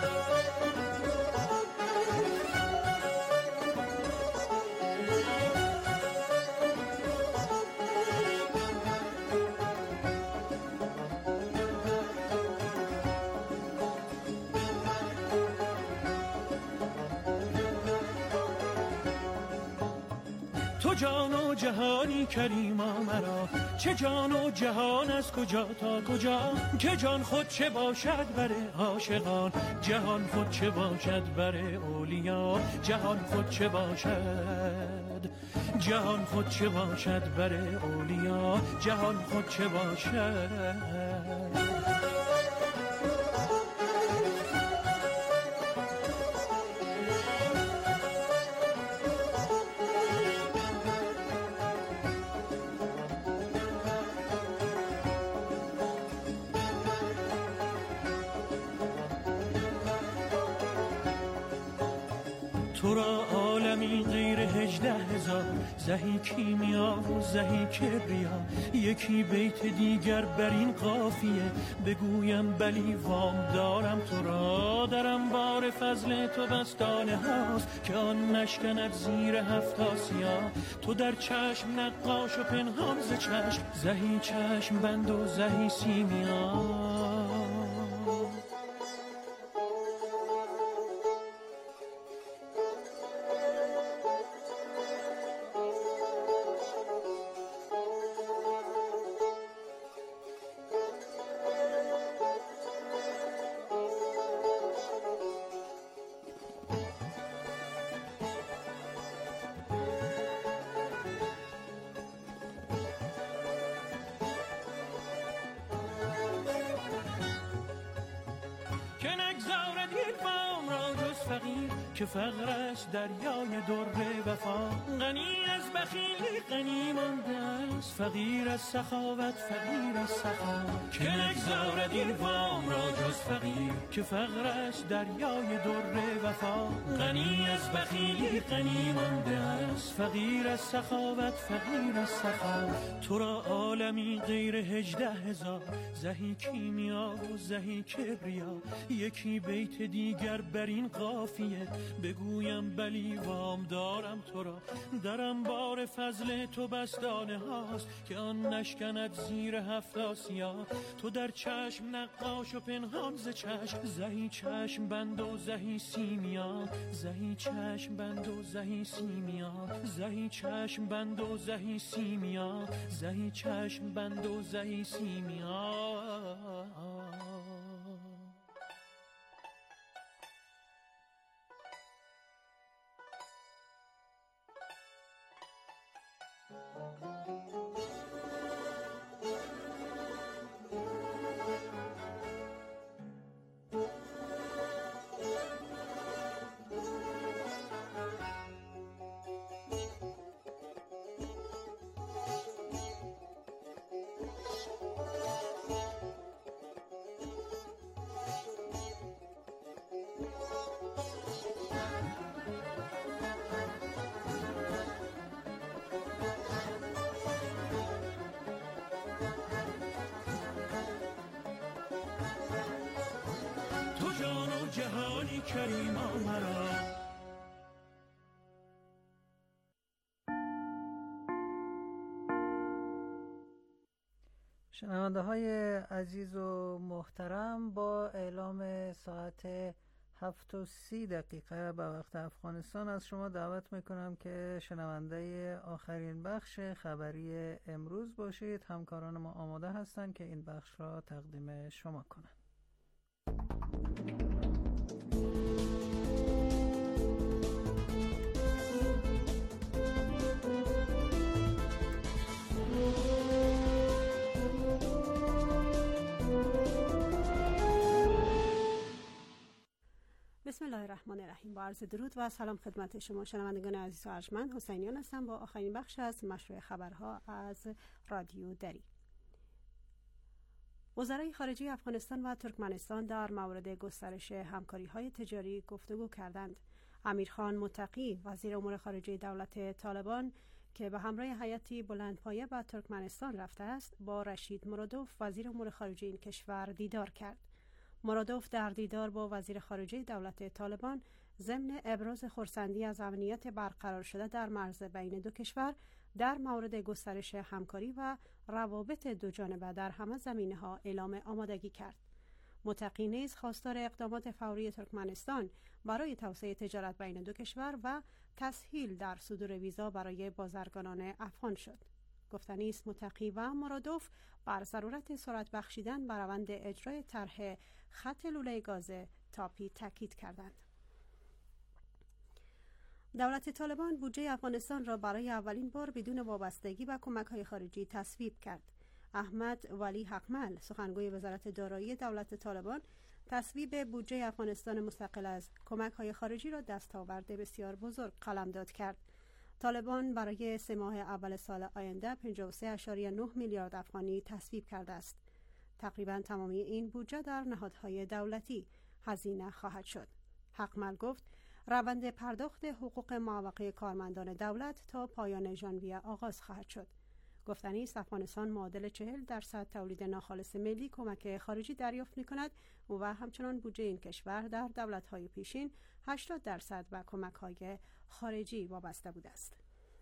تو جان و جهانی کریما مرا، چه جان و جهان از کجا تا کجا، که جان خود چه باشد بر عاشقان، جهان خود چه باشد بر اولیا، جهان خود چه باشد، جهان خود چه باشد بر اولیا، جهان خود چه باشد. تو را عالم عالمی غیر هجده هزار، زهی کیمیا و زهی کبریا. یکی بیت دیگر بر این قافیه، بگویم بلی وام دارم تو را. در انبار فضل تو بستانه هاست که آن نشکند زیر هفت آسیا. تو در چشم نقاش و پنهان ز چشم، زهی چشم بند و زهی سیمیا. که فقرش دریای در وفا. غنی از بخیلی غنی مانده است، فقیر از سخاوت فقیر از سخا. که نگذارد این وام را جز فقیر، که فقرش دریای در وفا. غنی از بخیلی غنی مانده است، فقیر از سخاوت فقیر از سخا. تو را عالمی غیر هجده هزار، زهی کیمیا و زهی کبریا. یکی بیت دیگر بر این قافیه، بگویم بلی وام دارم تو را. در انبار فضل تو بستانه هاست که آن نشکند زیر هفت آسیا. تو در چشم نقاش و پنهان ز چشم، زهی چشم بند و زهی سیمیا. زهی چشم بند و زهی سیمیا. زهی چشم بند و زهی سیمیا. زهی چشم بند و زهی سیمیا. جهانی کریما مرا. شنونده های عزیز و محترم، با اعلام ساعت هفت و سی دقیقه به وقت افغانستان از شما دعوت میکنم که شنونده آخرین بخش خبری امروز باشید. همکاران ما آماده هستند که این بخش را تقدیم شما کنند. بسم الله الرحمن الرحیم. با عرض درود و سلام خدمت شما شنوندگان عزیز و ارجمند. حسینیان هستم با آخرین بخش از مشروع خبرها از رادیو دری. وزرای خارجه افغانستان و ترکمنستان در مورد گسترش همکاری‌های تجاری گفتگو کردند. امیرخان متقی وزیر امور خارجه دولت طالبان که به همراه هیئتی بلندپایه به ترکمنستان رفته است، با رشید مرادوف وزیر امور خارجه این کشور دیدار کرد. مرادوف در دیدار با وزیر خارجه دولت طالبان ضمن ابراز خرسندی از امنیت برقرار شده در مرز بین دو کشور در مورد گسترش همکاری و روابط دو جانبه در همه زمینه‌ها اعلام آمادگی کرد. متقی نیز خواستار اقدامات فوری ترکمنستان برای توسعه تجارت بین دو کشور و تسهیل در صدور ویزا برای بازرگانان افغان شد. گفتنی است متقی و مرادوف بر ضرورت سرعت بخشیدن بر روند اجرای طرح خط لوله گاز تاپی تاکید کردند. دولت طالبان بودجه افغانستان را برای اولین بار بدون وابستگی به کمک‌های خارجی تصویب کرد. احمد ولی حقمل، سخنگوی وزارت دارایی دولت طالبان، تصویب بودجه افغانستان مستقل از کمک‌های خارجی را دستاورد بسیار بزرگ قلمداد کرد. طالبان برای سه ماه اول سال آینده پنجاه و سه ممیز نه میلیارد افغانی تصویب کرده است. تقریباً تمامی این بودجه در نهادهای دولتی هزینه خواهد شد. حقمل گفت روند پرداخت حقوق معوقه کارمندان دولت تا پایان ژانویه آغاز خواهد شد. گفتنی است افغانستان معادل چهل درصد تولید ناخالص ملی کمک خارجی دریافت می‌کند و همچنان بودجه این کشور در دولت‌های پیشین هشتاد درصد به کمک‌های خارجی وابسته بوده است.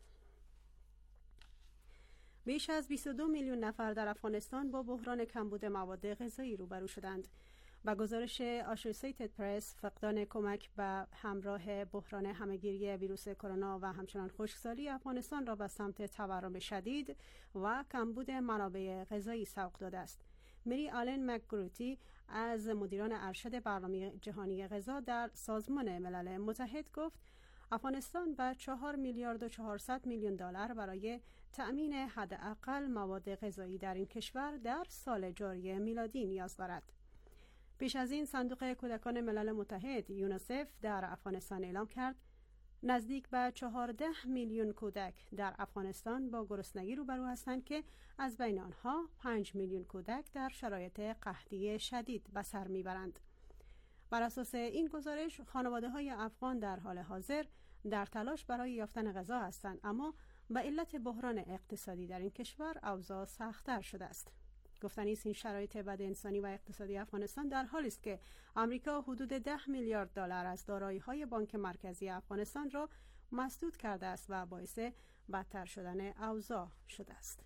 بیش از بیست و دو میلیون نفر در افغانستان با بحران کمبود مواد غذایی روبرو شدند. با گزارش آسوسییتد پرس، فقدان کمک به همراه بحران همهگیری ویروس کرونا و همچنان خشکسالی افغانستان را به سمت تورم شدید و کمبود منابع غذایی سوق داده است. مری آلن مکگروتی از مدیران ارشد برنامه جهانی غذا در سازمان ملل متحد گفت افغانستان به چهار میلیارد و چهارصد میلیون دلار برای تأمین حداقل مواد غذایی در این کشور در سال جاری میلادی نیاز دارد. پیش از این صندوق کودکان ملل متحد یونیسف در افغانستان اعلام کرد نزدیک به چهارده میلیون کودک در افغانستان با گرسنگی روبرو هستند که از بین آنها پنج میلیون کودک در شرایط قحطی شدید به سر میبرند. بر اساس این گزارش خانواده‌های افغان در حال حاضر در تلاش برای یافتن غذا هستند، اما به علت بحران اقتصادی در این کشور اوضاع سخت‌تر شده است. گفتنی است این شرایط بد انسانی و اقتصادی افغانستان در حالی است که آمریکا حدود ده میلیارد دلار از دارایی‌های بانک مرکزی افغانستان را مسدود کرده است و باعث بدتر شدن اوضاع شده است.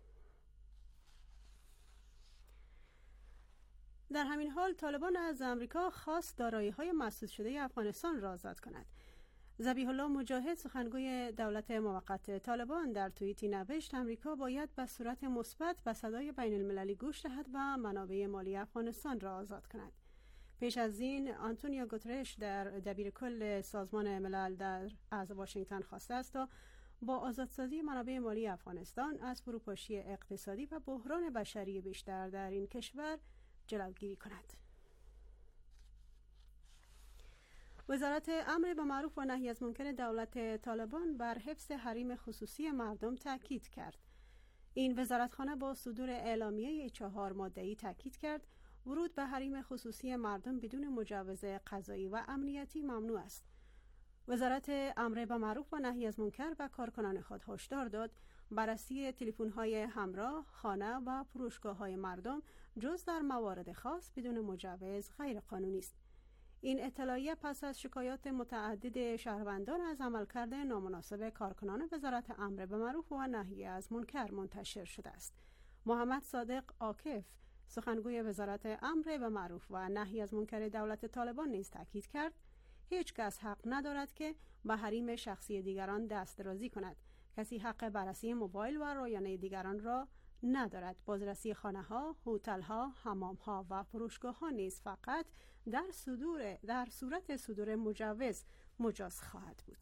در همین حال طالبان از آمریکا خواست دارایی‌های مسدود شده افغانستان را آزاد کند. ذبیح الله مجاهد سخنگوی دولت موقت طالبان در توییتی نوشت آمریکا باید به صورت مثبت به صدای بین المللی گوش دهد و منابع مالی افغانستان را آزاد کند. پیش از این آنتونیو گوترش در دبیرکل سازمان ملل در از واشنگتن خواسته است تا با آزادسازی منابع مالی افغانستان از فروپاشی اقتصادی و بحران بشری بیشتر در این کشور جلوگیری کند. وزارت امر به معروف و نهی از منکر دولت طالبان بر حفظ حریم خصوصی مردم تاکید کرد. این وزارتخانه با صدور اعلامیه چهار ماده‌ای تاکید کرد ورود به حریم خصوصی مردم بدون مجوز قضایی و امنیتی ممنوع است. وزارت امر به معروف و نهی از منکر به کارکنان خود هشدار داد بررسی تلفن‌های همراه، خانه و فروشگاه‌های مردم جز در موارد خاص بدون مجوز غیر قانونی است. این اطلاعیه پس از شکایات متعدد شهروندان از عملکرد نامناسب کارکنان وزارت امر به معروف و نهی از منکر منتشر شده است. محمد صادق عاکف سخنگوی وزارت امر به معروف و نهی از منکر دولت طالبان نیز تاکید کرد هیچ کس حق ندارد که به حریم شخصی دیگران دست درازی کند. کسی حق بررسی موبایل و رایانه دیگران را ندارد. بازرسی خانه‌ها، هتل‌ها، حمام‌ها و فروشگاه‌ها نیز فقط در صدور در صورت صدور مجوز مجاز خواهد بود.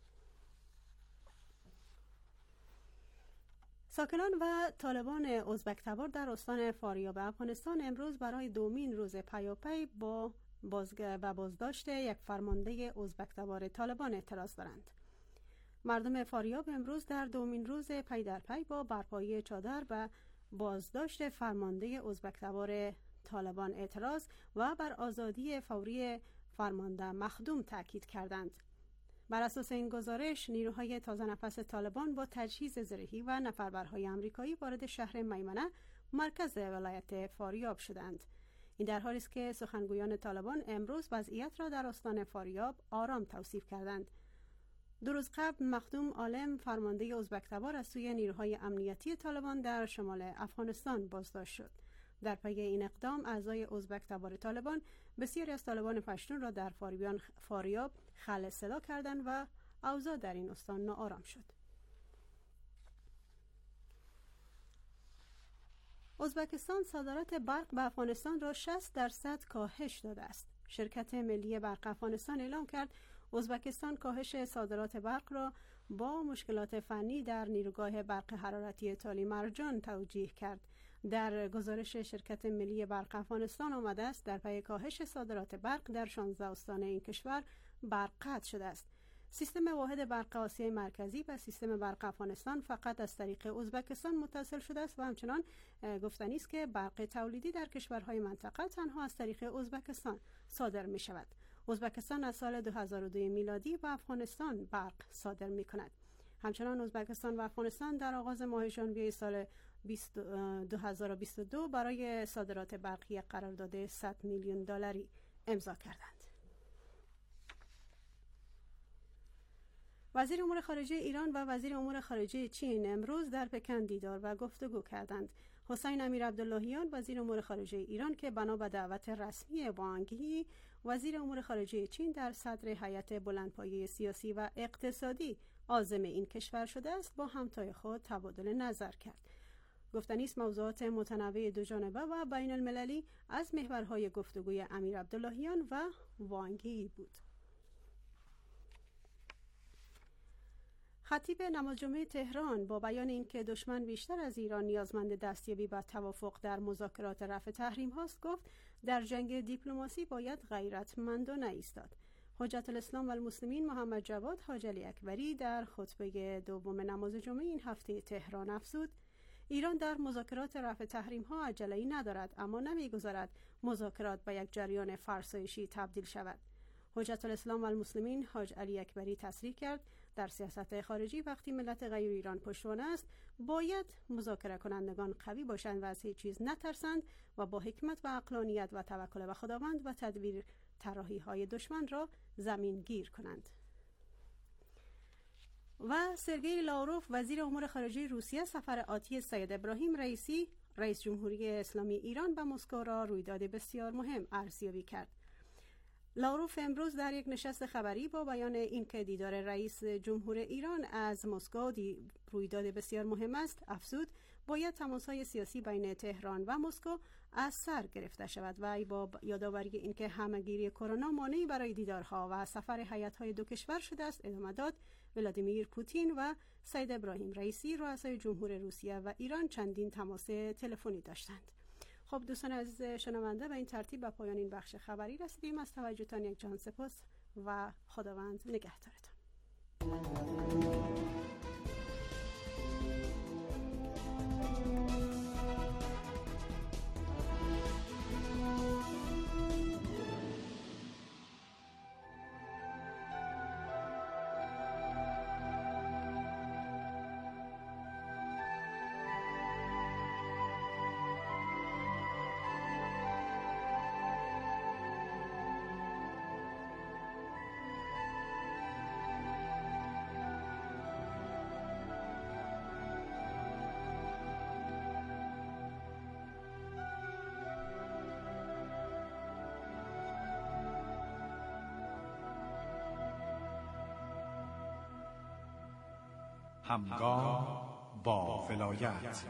ساکنان و طالبان ازبک تبار در استان فاریاب افغانستان امروز برای دومین روز پیاپی با بازگ و بازداشت یک فرمانده ازبک تبار طالبان اعتراض دارند. مردم فاریاب امروز در دومین روز پی در پی با برپایی چادر به بازداشت فرمانده ازبک تبار طالبان اعتراض و بر آزادی فوری فرمانده مخدوم تاکید کردند. بر اساس این گزارش نیروهای تازه نفس طالبان با تجهیز زرهی و نفربرهای آمریکایی وارد شهر میمنه مرکز ولایت فاریاب شدند. این در حالی است که سخنگویان طالبان امروز وضعیت را در استان فاریاب آرام توصیف کردند. دو روز قبل مخدوم عالم فرمانده ازبک تبار از سوی نیروهای امنیتی طالبان در شمال افغانستان بازداشت شد. در پی این اقدام اعضای ازبک تبار طالبان بسیاری از طالبان پشتون را در فاریابیان فاریاب خلع صدا کردند و اوضاع در این استان ناآرام شد. ازبکستان صادرات برق به افغانستان را شصت درصد کاهش داده است. شرکت ملی برق افغانستان اعلام کرد ازبکستان کاهش صادرات برق را با مشکلات فنی در نیروگاه برق حرارتی تالی مرجان توجیه کرد. در گزارش شرکت ملی برق افغانستان آمده است در پی کاهش صادرات برق در شانزده استان این کشور برق قطع شده است. سیستم واحد برق آسیای مرکزی و سیستم برق افغانستان فقط از طریق ازبکستان متصل شده است و همچنان گفتنی است که برق تولیدی در کشورهای منطقه تنها از طریق ازبکستان صادر می شود. ازبکستان از سال دو هزار و دو میلادی به افغانستان برق صادر می کند. همچنان ازبکستان و افغانستان در آغاز ماه ژانویه سال دو هزار و بیست و دو برای صادرات برقی قرارداد صد میلیون دلاری امضا کردند. وزیر امور خارجه ایران و وزیر امور خارجه چین امروز در پکن دیدار و گفتگو کردند. حسین امیر عبداللهیان وزیر امور خارجه ایران که بنا به دعوت رسمی وانگ یی وزیر امور خارجه چین در صدر هیئت بلندپایه سیاسی و اقتصادی عازم این کشور شده است با همتای خود تبادل نظر کرد. گفتنی است موضوعات متنوع دو جانبه و بین المللی از محورهای گفتگوی امیر عبداللهیان و وانگ یی بود. خطیب نماز جمعه تهران با بیان اینکه دشمن بیشتر از ایران نیازمند دستیابی به توافق در مذاکرات رفع تحریم هاست گفت در جنگ دیپلماسی باید غیرتمندانه ایستاد. حجت الاسلام و المسلمین محمد جواد حاج علی اکبری در خطبه دوم نماز جمعه این هفته تهران افزود ایران در مذاکرات رفع تحریم ها عجله‌ای ندارد، اما نمیگذارد مذاکرات به یک جریان فرسایشی تبدیل شود. حجت الاسلام و المسلمین حاج علی اکبری تصریح کرد در سیاست خارجی وقتی ملت غیر ایران پشتوانه است باید مذاکره کنندگان قوی باشند و از هیچ چیز نترسند و با حکمت و عقلانیت و توکل به خداوند و تدبیر طراحی های دشمن را زمین گیر کنند. و سرگئی لاوروف وزیر امور خارجه روسیه سفر آتی سید ابراهیم رئیسی رئیس جمهوری اسلامی ایران به مسکو را رویداد بسیار مهم ارزیابی کرد. لاوروف امروز در یک نشست خبری با بیان اینکه دیدار رئیس جمهور ایران از مسکو رویداد بسیار مهم است افزود باید تماس‌های سیاسی بین تهران و مسکو از سر گرفته شود و با یادآوری اینکه همه‌گیری کرونا مانعی برای دیدارها و سفر هیئت‌های دو کشور شده است ادامه داد. ولادیمیر پوتین و سید ابراهیم رئیسی رؤسای جمهور روسیه و ایران چندین تماس تلفنی داشتند. خب دوستان عزیز شنونده به این ترتیب به پایان این بخش خبری رسیدیم. از توجهتان یک جان سپاس و خداوند نگهدارتان. همگام با ولایت.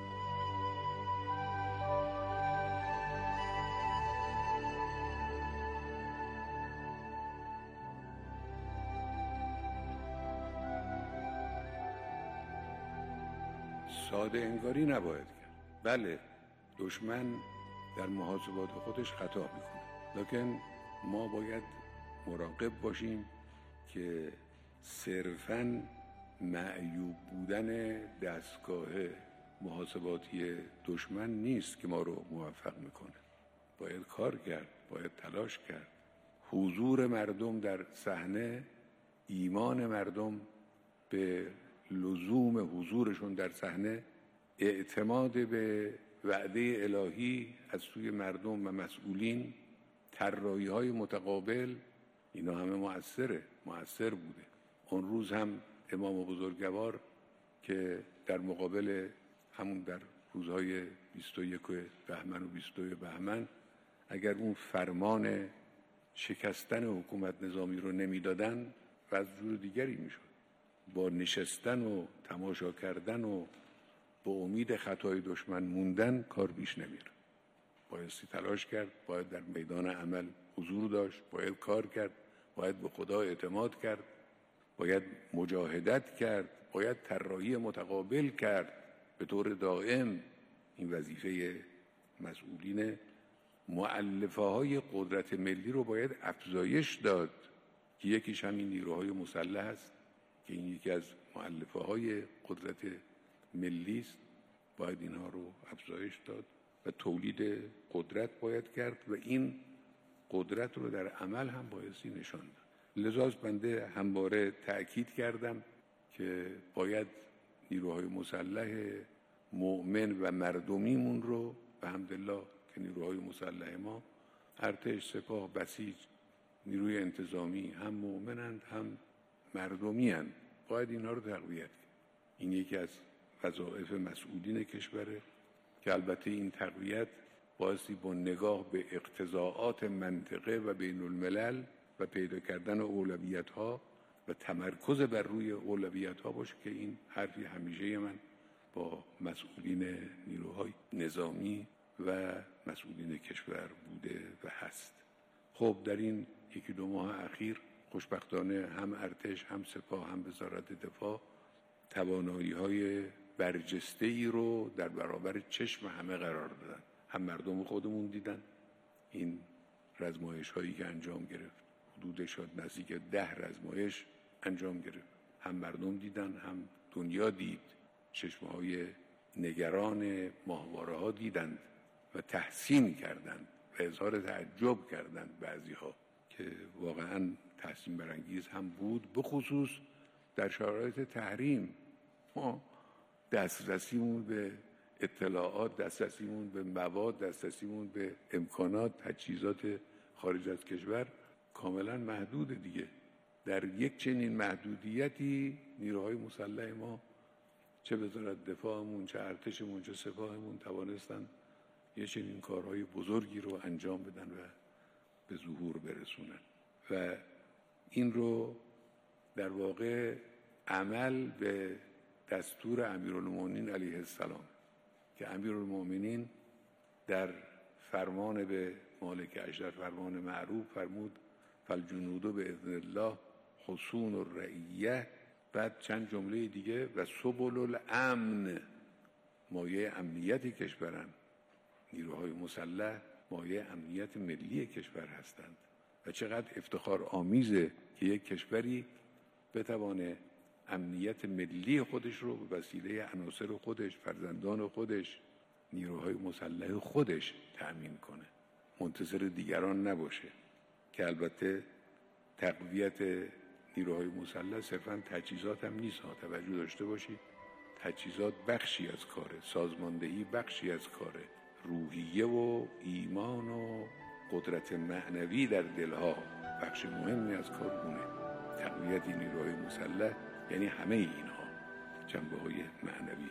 ساده انگاری نباید کرد. بله دشمن در محاسبات خودش خطا میکنه، لکن ما باید مراقب باشیم که صرفاً معیوب بودن دستگاه محاسباتی دشمن نیست که ما رو موفق میکنه. باید کار کرد، باید تلاش کرد. حضور مردم در صحنه، ایمان مردم به لزوم حضورشون در صحنه، اعتماد به وعده الهی از سوی مردم و مسئولین، طراحی‌های متقابل، اینا همه مؤثره، مؤثر بوده. اون روز هم امام بزرگوار که در مقابل همون در روزهای بیست و یک بهمن و بیست و دو بهمن اگر اون فرمان شکستن حکومت نظامی رو نمیدادن و از جور دیگری میشد. با نشستن و تماشا کردن و با امید خطای دشمن موندن کار پیش نمیره. بایستی تلاش کرد، باید در میدان عمل حضور داشت، باید کار کرد، باید به خدا اعتماد کرد، باید مجاهدت کرد، باید طراحی متقابل کرد به طور دائم. این وظیفه مسئولین. مؤلفه های قدرت ملی رو باید افزایش داد که یکیش همین نیروهای مسلح است که این یکی از مؤلفه های قدرت ملی است. باید اینها رو افزایش داد و تولید قدرت باید کرد و این قدرت رو در عمل هم بایستی نشان داد. لذا بنده همواره تأکید کردم که باید نیروهای مسلح مؤمن و مردمیمون رو به حمدالله که نیروهای مسلح ما ارتش، سپاه، بسیج، نیروی انتظامی هم مؤمنند هم مردمی هستند، باید اینها رو تقویت کرد. این یکی از وظایف مسئولین کشوره که البته این تقویت بایستی با نگاه به اقتضاعات منطقه و بین الملل و پیدا کردن اولویت ها و تمرکز بر روی اولویت ها باشه که این حرفی همیشه من با مسئولین نیروهای نظامی و مسئولین کشور بوده و هست. خب در این یکی دو ماه اخیر خوشبختانه هم ارتش، هم سپاه، هم وزارت دفاع توانایی های برجسته ای رو در برابر چشم همه قرار دادن. هم مردم خودمون دیدن این رزمایش هایی که انجام گرفت، حدود شد نزدیک ده رزمایش انجام گرفت، هم مردم دیدن هم دنیا دید، چشم های نگران ماهواره ها دیدند و تحسین کردند و اظهار تعجب کردند بعضی ها که واقعا تحسین برانگیز هم بود. به خصوص در شرایط تحریم ما دسترسیمون به اطلاعات، دسترسیمون به مواد، دسترسیمون به امکانات، تجهیزات خارج از کشور کاملا محدود دیگه. در یک چنین محدودیتی نیروهای مسلح ما چه وزارت دفاعمون، چه ارتشمون، چه سپاهمون توانستن یه چنین کارهای بزرگی رو انجام بدن و به ظهور برسونن و این رو در واقع عمل به دستور امیرالمومنین علیه السلام که امیرالمومنین در فرمان به مالک اشرف، فرمان معروف فرمود فالجنود باذن الله حصون الرعیه، بعد چند جمله دیگه و سبل الامن، مایه امنیت کشورن. نیروهای مسلح مایه امنیت ملی کشور هستند و چقدر افتخار آمیزه که یک کشوری بتوانه امنیت ملی خودش رو به وسیله عناصر خودش، فرزندان خودش، نیروهای مسلح خودش تأمین کنه، منتظر دیگران نباشه. که البته تقویت نیروهای مسلح صرفاً تجهیزات هم نیست. توجه داشته باشید تجهیزات بخشی از کاره، سازماندهی بخشی از کاره، روحیه و ایمان و قدرت معنوی در دلها بخش مهمی از کار بونه. تقویت نیروهای مسلح یعنی همه اینها، جنبه های معنوی.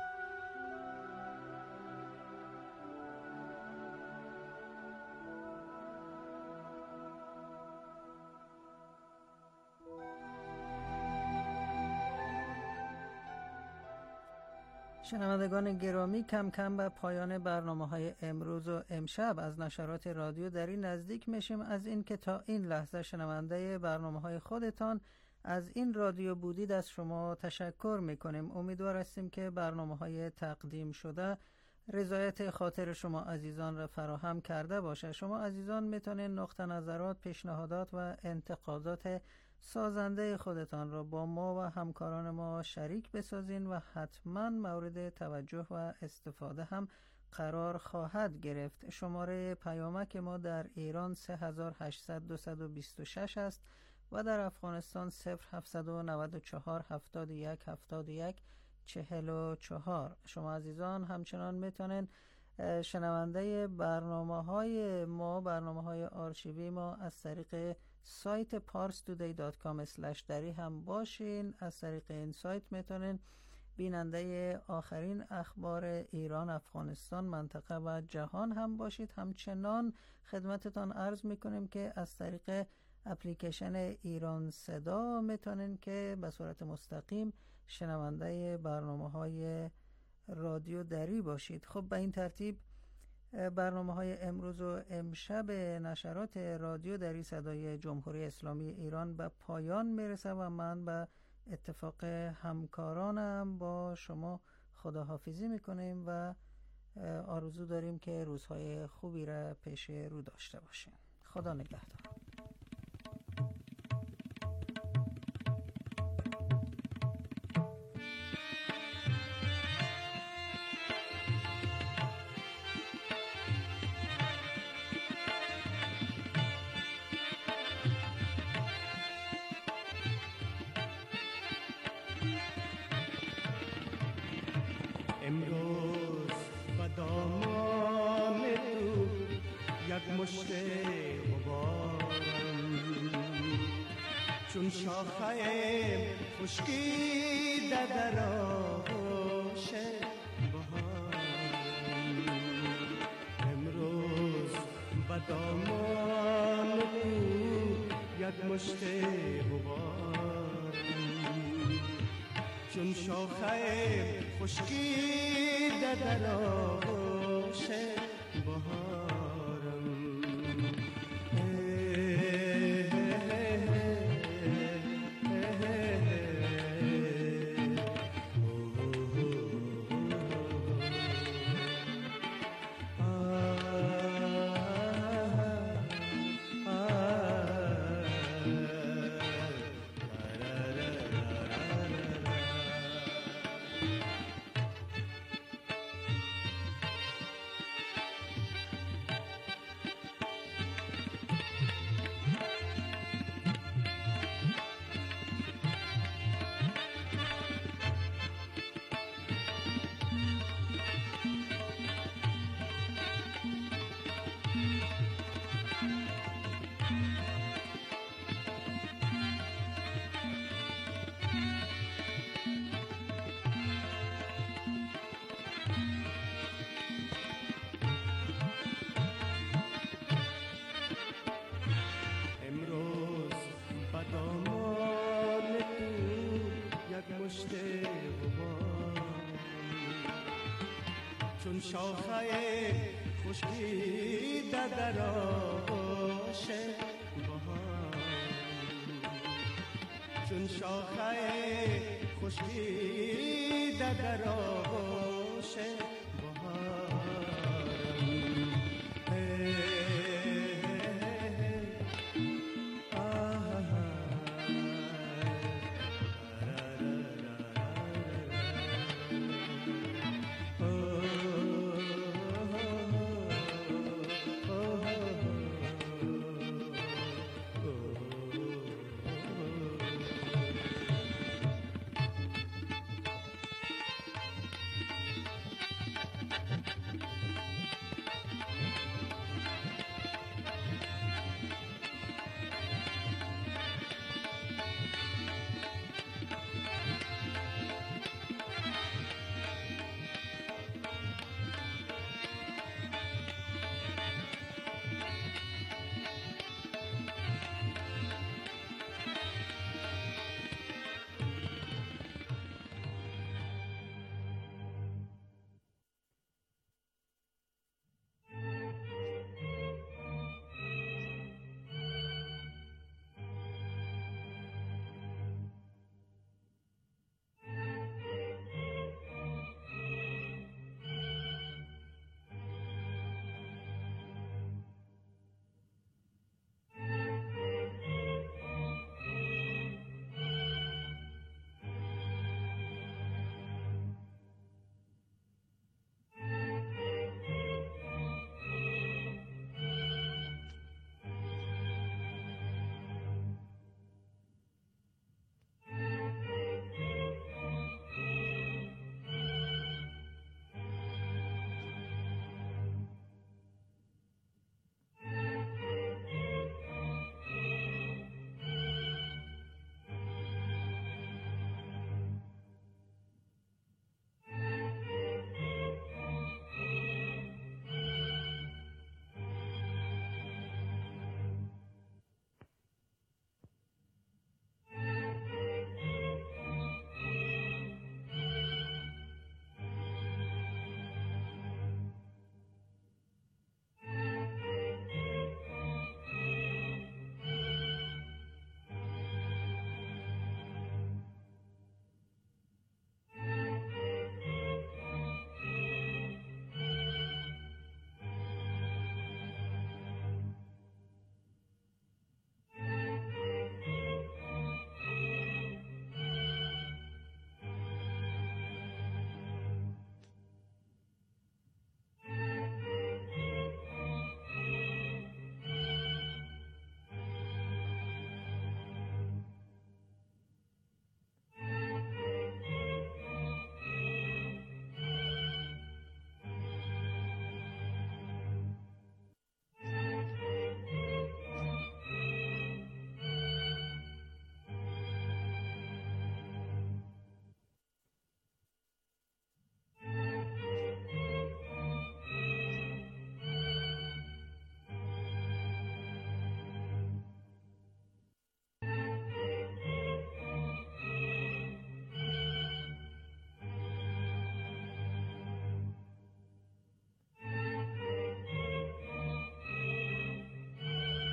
شنوندگان گرامی، کم کم به پایان برنامه‌های امروز و امشب از نشرات رادیو دری نزدیک میشیم. از این که تا این لحظه شنونده برنامه‌های خودتان از این رادیو بودید از شما تشکر میکنیم. امیدوار هستیم که برنامه‌های تقدیم شده رضایت خاطر شما عزیزان را فراهم کرده باشه. شما عزیزان میتونید نقطه نظرات، پیشنهادات و انتقادات سازنده خودتان را با ما و همکاران ما شریک بسازین و حتما مورد توجه و استفاده هم قرار خواهد گرفت. شماره پیامک ما در ایران سه هزار و هشتصد دویست و بیست و شش است و در افغانستان صفر هفتصد و نود و چهار هفتاد و یک هفتاد و یک چهل و چهار. شما عزیزان همچنان میتونین شنونده برنامه های ما، برنامه های آرشیوی ما از طریق سایت پارس تودی دات کام اسلش دری هم باشین. از طریق این سایت میتونین بیننده آخرین اخبار ایران، افغانستان، منطقه و جهان هم باشید. همچنان خدمتتان عرض میکنیم که از طریق اپلیکیشن ایران صدا میتونین که به صورت مستقیم شنونده برنامه های رادیو دری باشید. خب به این ترتیب برنامه های امروز و امشب نشرات رادیو دری صدای جمهوری اسلامی ایران به پایان میرسه و من به اتفاق همکارانم با شما خداحافظی میکنیم و آرزو داریم که روزهای خوبی را پیش رو داشته باشیم. خدا نگهدار. چون شاخه خشکیده در آغوش بهار، امروز به دامان یک مشت غبار، چون شاخه خشکیده در آغوش بهارم. چون شاخه خشکیده در آغوش بهار، چون شاخه خشکیده در آغوش